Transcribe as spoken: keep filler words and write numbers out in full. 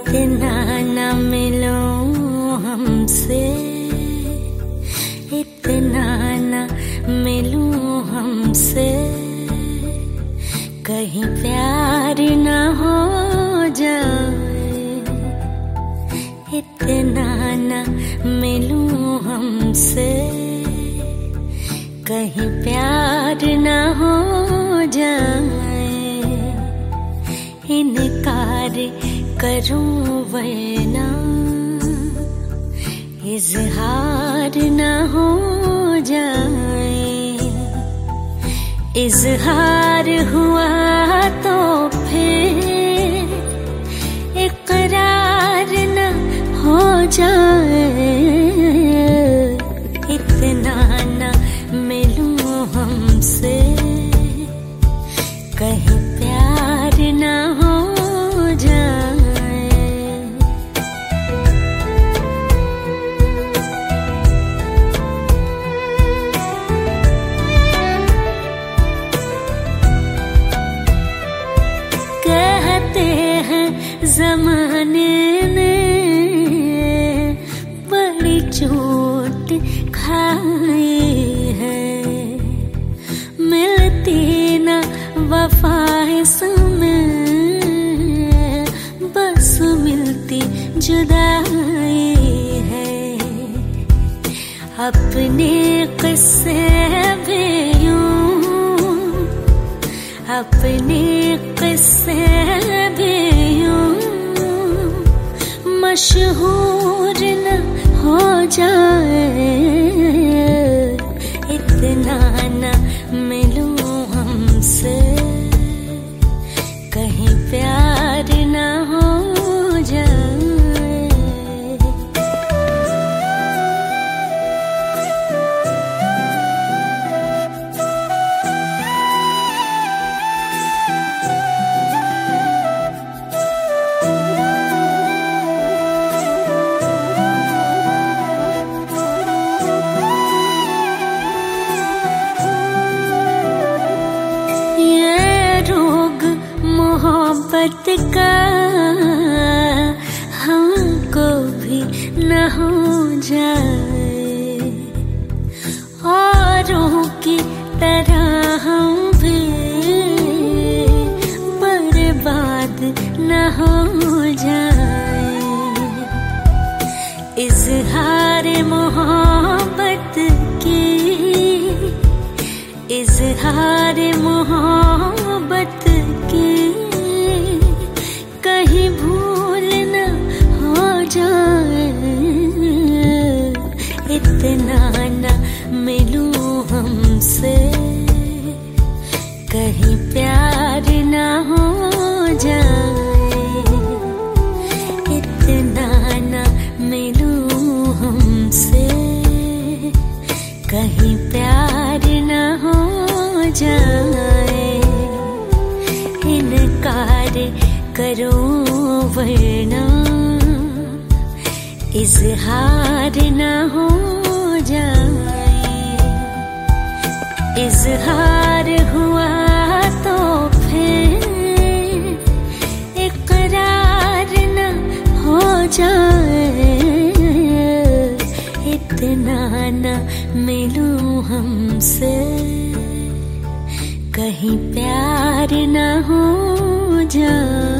इतना न मिलो हमसे, इतना न मिलूं हमसे, कहीं प्यार न हो जाए। इतना न मिलूं हमसे, कहीं प्यार न हो जाए। इनकार करूं वरना इजहार न हो जाए। इजहार हुआ तो फिर इकरार न हो जाए। इतना न मिलूं हमसे, कहीं प्यार न हो जाए। कहते हैं ज़माने ने बड़ी चोट खाई है, मिलती न वफा इसमें, बस मिलती जुदाई है। अपने किस्से भी यूं, अपने किस्से भी यूं मशहूर न हो जाए। इतना न मिलूं हमसे, कहीं प्यार न हो जाए। मोहब्बत का हमको भी न हो जाए, औरों की तरह हम भी बर्बाद न हो जाए। इजहार मोहब्बत की, इजहार मोहब्बत की, कहीं भूल न हो जाए। इतना न मिलूं हमसे, कहीं प्यार न हो जाए। इतना न मिलूं हमसे, कहीं प्यार न हो जाए। इनकार करो वरना इजहार न हो जाए। इजहार हुआ तो फिर इकरार न हो जाए। इतना न मिलूं हमसे, कहीं प्यार न हो जाए।